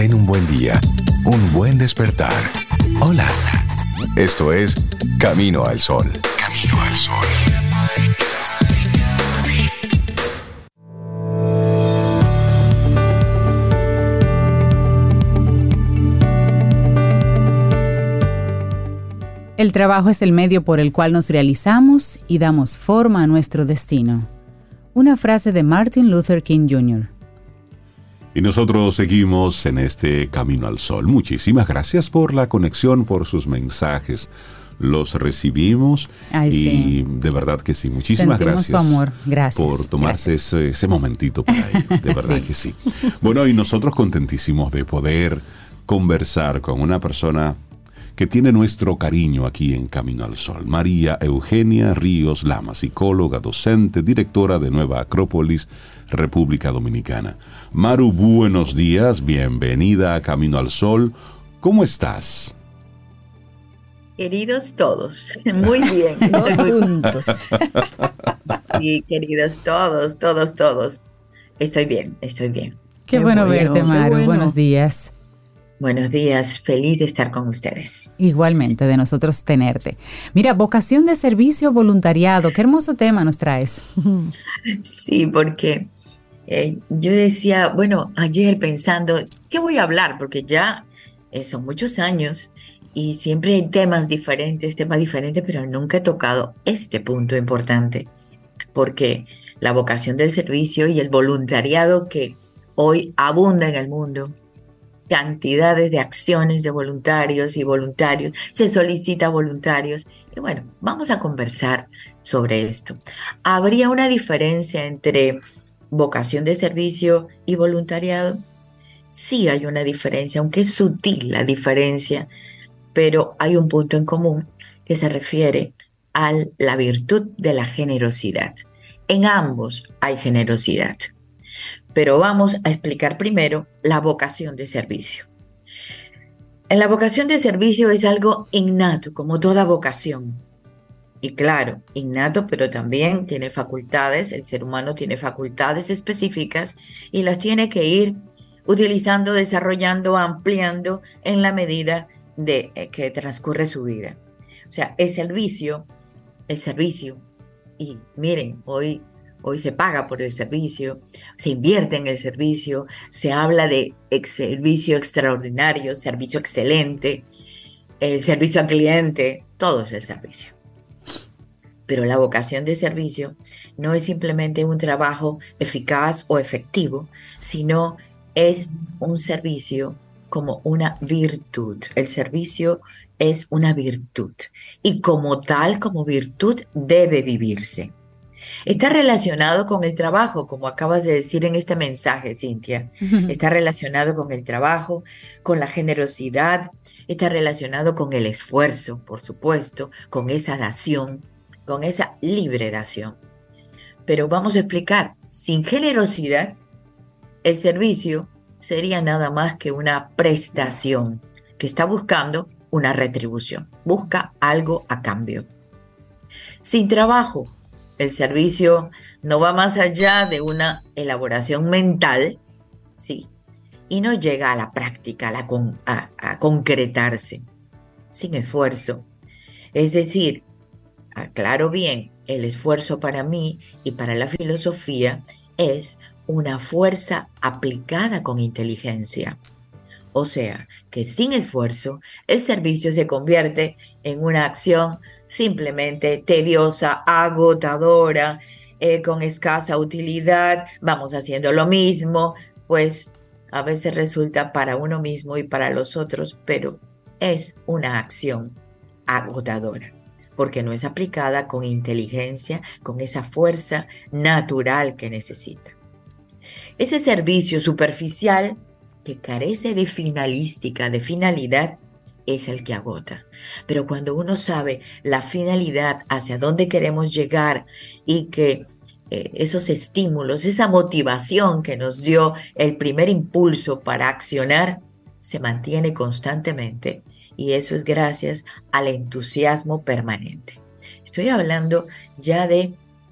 Ten un buen día, un buen despertar. Hola. Esto es Camino al Sol. Camino al Sol. El trabajo es el medio por el cual nos realizamos y damos forma a nuestro destino. Una frase de Martin Luther King Jr. Y nosotros seguimos en este Camino al Sol. Muchísimas gracias por la conexión, por sus mensajes. Los recibimos. Ay, y sí. De verdad que sí. Muchísimas Sentimos gracias. tu amor. Gracias. Por tomarse ese momentito para ahí. De verdad Sí. que sí. Bueno, y nosotros contentísimos de poder conversar con una persona que tiene nuestro cariño aquí en Camino al Sol. María Eugenia Ríos Lama, psicóloga, docente, directora de Nueva Acrópolis, República Dominicana. Maru, buenos días, bienvenida a Camino al Sol. ¿Cómo estás? Queridos todos, muy bien. Todos juntos. Sí, queridos todos. Estoy bien. Qué bueno bueno, verte, qué Maru. bueno. Buenos días. Buenos días, feliz de estar con ustedes. Igualmente, de nosotros tenerte. Mira, vocación de servicio, voluntariado. Qué hermoso tema nos traes. Sí, porque yo decía, bueno, ayer pensando, ¿qué voy a hablar? Porque ya son muchos años y siempre hay temas diferentes, pero nunca he tocado este punto importante, porque la vocación del servicio y el voluntariado que hoy abunda en el mundo, cantidades de acciones de voluntarios y voluntarios, se solicita voluntarios. Y bueno, vamos a conversar sobre esto. ¿Habría una diferencia entre vocación de servicio y voluntariado? Sí hay una diferencia, aunque es sutil la diferencia, pero hay un punto en común que se refiere a la virtud de la generosidad. En ambos hay generosidad. Pero vamos a explicar primero la vocación de servicio. En la vocación de servicio es algo innato, como toda vocación. Y claro, innato, pero también tiene facultades, el ser humano tiene facultades específicas y las tiene que ir utilizando, desarrollando, ampliando en la medida de que transcurre su vida. O sea, el servicio, y miren, hoy se paga por el servicio, se invierte en el servicio, se habla de servicio extraordinario, servicio excelente, el servicio al cliente, todo es el servicio. Pero la vocación de servicio no es simplemente un trabajo eficaz o efectivo, sino es un servicio como una virtud. El servicio es una virtud y como tal, como virtud, debe vivirse. Está relacionado con el trabajo, como acabas de decir en este mensaje, Cintia. Está relacionado con el trabajo, con la generosidad, está relacionado con el esfuerzo, por supuesto, con esa dación, con esa libre dación. Pero vamos a explicar, sin generosidad, el servicio sería nada más que una prestación que está buscando una retribución, busca algo a cambio. Sin trabajo, el servicio no va más allá de una elaboración mental, sí, y no llega a la práctica, a concretarse, sin esfuerzo. Es decir, aclaro bien, el esfuerzo para mí y para la filosofía es una fuerza aplicada con inteligencia. O sea, que sin esfuerzo, el servicio se convierte en una acción simplemente tediosa, agotadora, con escasa utilidad, vamos haciendo lo mismo, pues a veces resulta para uno mismo y para los otros, pero es una acción agotadora, porque no es aplicada con inteligencia, con esa fuerza natural que necesita. Ese servicio superficial que carece de finalística, de finalidad, es el que agota. Pero cuando uno sabe la finalidad, hacia dónde queremos llegar y que esos estímulos, esa motivación que nos dio el primer impulso para accionar, se mantiene constantemente y eso es gracias al entusiasmo permanente. Estoy hablando ya de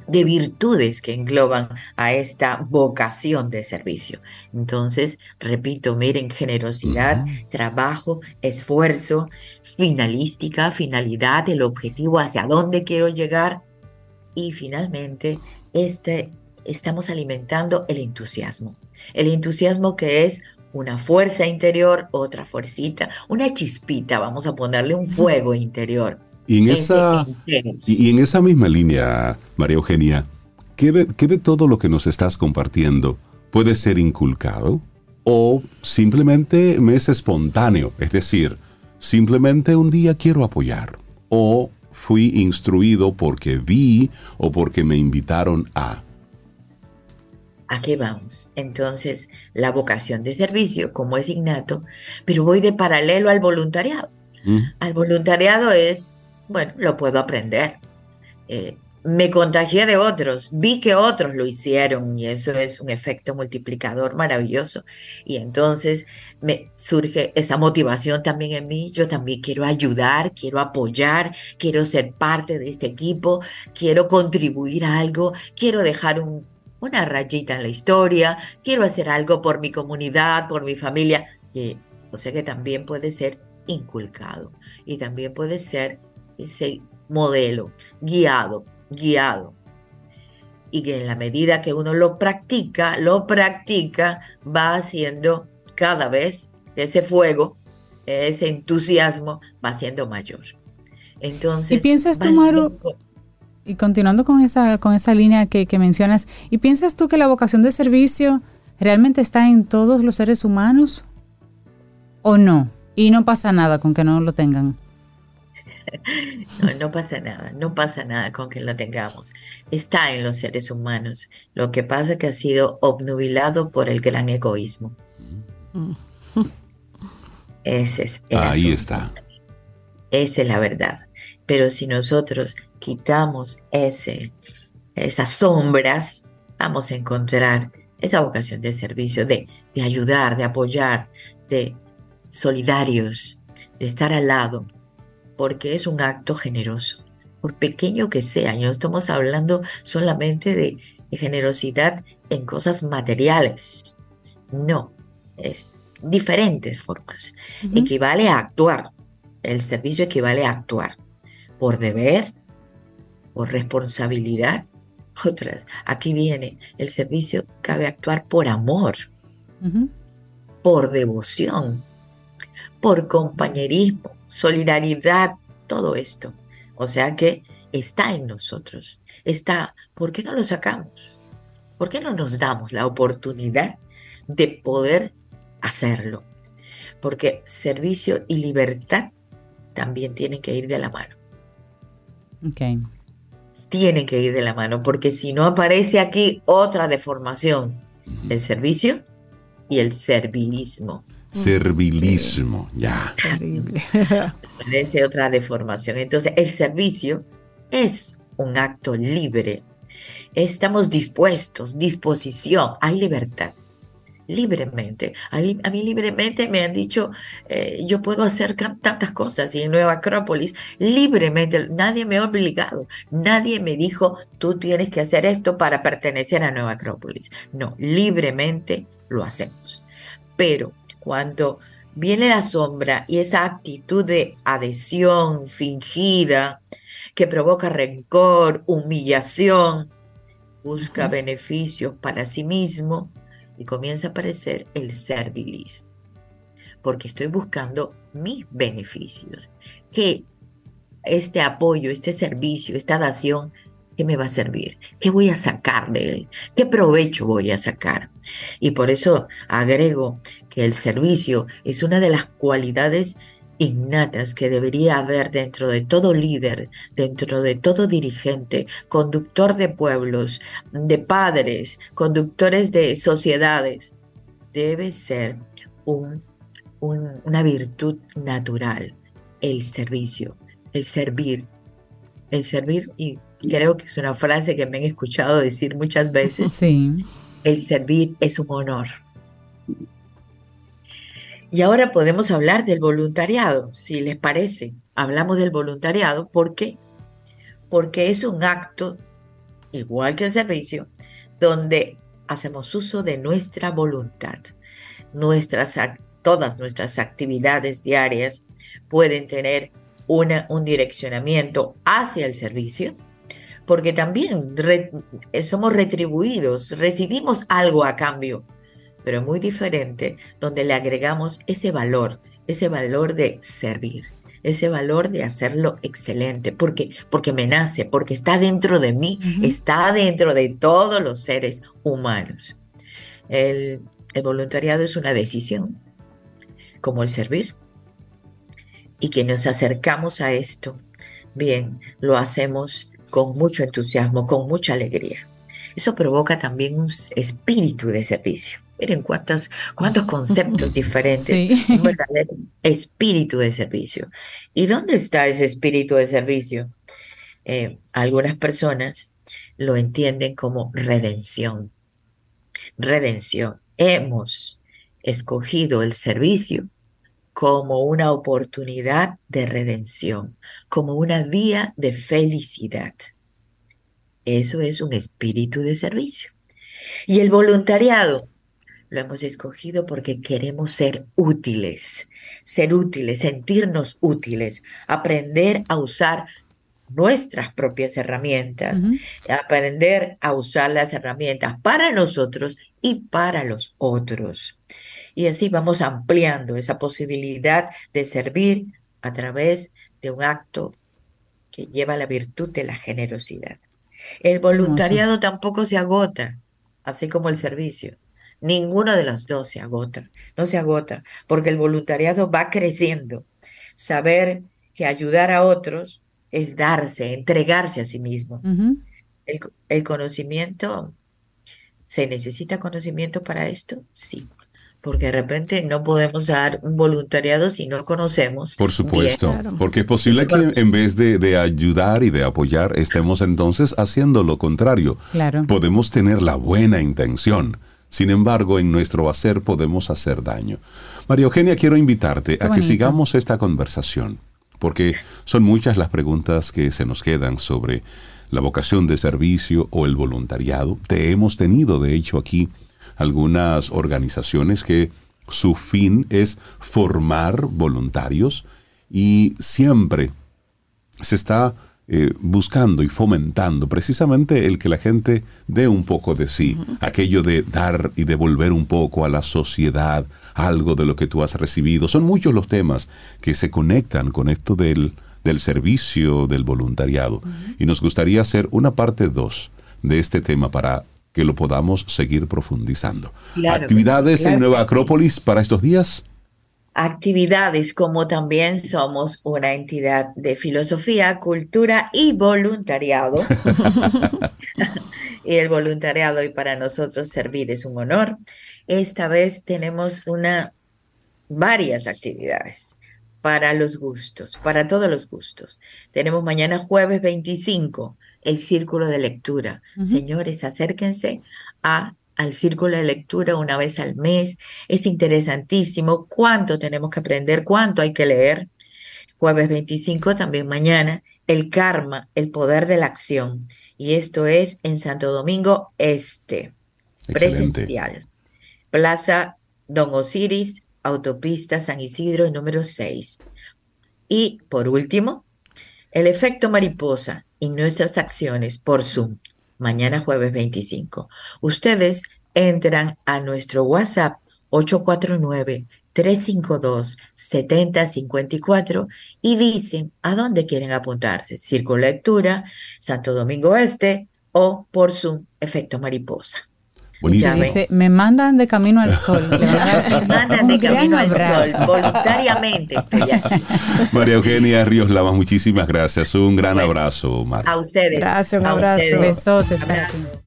de virtudes que engloban a esta vocación de servicio. Entonces, repito, miren, generosidad, Ujú. trabajo, esfuerzo, finalística, finalidad, el objetivo, hacia dónde quiero llegar y finalmente estamos alimentando el entusiasmo que es una fuerza interior, otra fuercita, una chispita, vamos a ponerle un fuego interior, Y en ese esa, y enteros. en esa misma línea, María Eugenia, qué de todo lo que nos estás compartiendo puede ser inculcado o simplemente me es espontáneo? Es decir, simplemente un día quiero apoyar o fui instruido porque vi o porque me invitaron a. Aquí vamos. Entonces, la vocación de servicio, como es innato, pero voy de paralelo al voluntariado. Mm. Al voluntariado es, bueno, lo puedo aprender. Me contagié de otros, vi que otros lo hicieron y eso es un efecto multiplicador maravilloso. Y entonces me surge esa motivación también en mí. Yo también quiero ayudar, quiero apoyar, quiero ser parte de este equipo, quiero contribuir a algo, quiero dejar una rayita en la historia, quiero hacer algo por mi comunidad, por mi familia. O sea que también puede ser inculcado y también puede ser ese modelo guiado. Y que en la medida que uno lo practica, va haciendo cada vez ese fuego, ese entusiasmo va siendo mayor. ¿Y Entonces, piensas tú, van Maru, y continuando con esa línea que mencionas, ¿y piensas tú que la vocación de servicio realmente está en todos los seres humanos o no? Y no pasa nada con que no lo tengan. no pasa nada, no pasa nada con que lo tengamos. Está en los seres humanos. Lo que pasa es que ha sido obnubilado por el gran egoísmo. Ese es el Ahí asunto. está. Esa es la verdad. Pero si nosotros quitamos esas sombras, vamos a encontrar esa vocación de servicio, de ayudar, de apoyar, de solidarios, de estar al lado, porque es un acto generoso, por pequeño que sea. Y no estamos hablando solamente de generosidad en cosas materiales. No, es diferentes formas. Ujú. Equivale a actuar. El servicio equivale a actuar por deber, por responsabilidad. Otras, aquí viene, el servicio cabe actuar por amor, Ujú. por devoción, por compañerismo, solidaridad, todo esto. O sea que está en nosotros. Está, ¿por qué no lo sacamos? ¿Por qué no nos damos la oportunidad de poder hacerlo? Porque servicio y libertad también tienen que ir de la mano. Okay. Tienen que ir de la mano, porque si no aparece aquí otra deformación, el servicio y el servilismo. Servilismo, ya. Terrible. Aparece otra deformación. Entonces, el servicio es un acto libre. Estamos dispuestos, disposición, hay libertad. Libremente. A mí libremente me han dicho, yo puedo hacer tantas cosas y en Nueva Acrópolis, libremente, nadie me ha obligado, nadie me dijo, tú tienes que hacer esto para pertenecer a Nueva Acrópolis. No, libremente lo hacemos. Pero cuando viene la sombra y esa actitud de adhesión fingida que provoca rencor, humillación, busca beneficios para sí mismo y comienza a aparecer el servilismo, porque estoy buscando mis beneficios, que este apoyo, este servicio, esta dación, ¿qué me va a servir? ¿Qué voy a sacar de él? ¿Qué provecho voy a sacar? Y por eso agrego que el servicio es una de las cualidades innatas que debería haber dentro de todo líder, dentro de todo dirigente, conductor de pueblos, de padres, conductores de sociedades. Debe ser una virtud natural, el servicio, el servir, y creo que es una frase que me han escuchado decir muchas veces, Sí. el servir es un honor. Y ahora podemos hablar del voluntariado, si les parece. Hablamos del voluntariado, ¿por qué? Porque es un acto igual que el servicio, donde hacemos uso de nuestra voluntad. Todas nuestras actividades diarias pueden tener un direccionamiento hacia el servicio, porque también somos retribuidos, recibimos algo a cambio, pero muy diferente, donde le agregamos ese valor de servir, ese valor de hacerlo excelente, porque me nace, porque está dentro de mí, está dentro de todos los seres humanos. El voluntariado es una decisión, como el servir, y que nos acercamos a esto, bien, lo hacemos con mucho entusiasmo, con mucha alegría. Eso provoca también un espíritu de servicio. Miren cuántos conceptos diferentes. Sí. Un verdadero espíritu de servicio. ¿Y dónde está ese espíritu de servicio? Algunas personas lo entienden como redención. Redención. Hemos escogido el servicio como una oportunidad de redención, como una vía de felicidad. Eso es un espíritu de servicio. Y el voluntariado lo hemos escogido porque queremos ser útiles, sentirnos útiles, aprender a usar nuestras propias herramientas, aprender a usar las herramientas para nosotros y para los otros. Y así vamos ampliando esa posibilidad de servir a través de un acto que lleva la virtud de la generosidad. El voluntariado tampoco se agota, así como el servicio. Ninguno de los dos se agota, no se agota, porque el voluntariado va creciendo. Saber que ayudar a otros es darse, entregarse a sí mismo. El conocimiento, ¿se necesita conocimiento para esto? Sí. Porque de repente no podemos dar un voluntariado si no conocemos. Por supuesto, bien. Claro. porque es posible que en vez de ayudar y de apoyar, estemos entonces haciendo lo contrario. Claro. Podemos tener la buena intención. Sin embargo, en nuestro hacer podemos hacer daño. María Eugenia, quiero invitarte a que sigamos esta conversación, porque son muchas las preguntas que se nos quedan sobre la vocación de servicio o el voluntariado. Te hemos tenido, de hecho, aquí algunas organizaciones que su fin es formar voluntarios y siempre se está buscando y fomentando precisamente el que la gente dé un poco de sí, aquello de dar y devolver un poco a la sociedad algo de lo que tú has recibido. Son muchos los temas que se conectan con esto del servicio, del voluntariado. Y nos gustaría hacer una parte 2 de este tema para que lo podamos seguir profundizando. Claro, ¿Actividades claro. en Nueva Acrópolis para estos días? Actividades, como también somos una entidad de filosofía, cultura y voluntariado. Y el voluntariado, y para nosotros servir es un honor. Esta vez tenemos varias actividades para los gustos, para todos los gustos. Tenemos mañana jueves 25 el círculo de lectura. Señores, acérquense al círculo de lectura una vez al mes. Es interesantísimo cuánto tenemos que aprender, cuánto hay que leer. Jueves 25, también mañana, el karma, el poder de la acción. Y esto es en Santo Domingo Este, presencial. Plaza Don Osiris, Autopista San Isidro, número 6. Y por último, el efecto mariposa y nuestras acciones por Zoom. Mañana jueves 25. Ustedes entran a nuestro WhatsApp 849-352-7054 y dicen a dónde quieren apuntarse. Círculo de Lectura, Santo Domingo Este o por Zoom, efecto mariposa. Buenísimo. Dice, me mandan de camino al sol. Me mandan de camino al sol. Voluntariamente estoy aquí. María Eugenia Ríos Lamas, muchísimas gracias. Un gran abrazo, María. A ustedes. Gracias, un A abrazo. ustedes. Besotes. Abrazo.